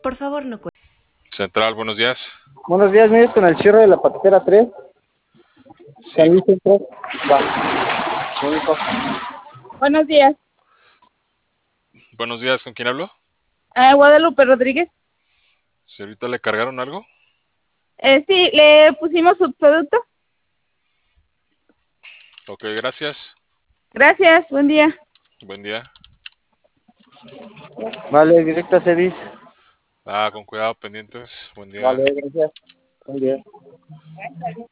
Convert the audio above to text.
Por favor, no cuelgue. Central, buenos días. Buenos días, ¿me con el cierre de la patatera 3? Sí. San Luis Centro. Va. Único. Buenos días. Buenos días, ¿con quién hablo? Guadalupe Rodríguez. ¿Si ahorita le cargaron algo? Sí, le pusimos subproducto. Ok, gracias. Gracias, buen día. Buen día. Vale, directo a Cedis. Con cuidado, pendientes. Buen día. Vale, gracias. Buen día.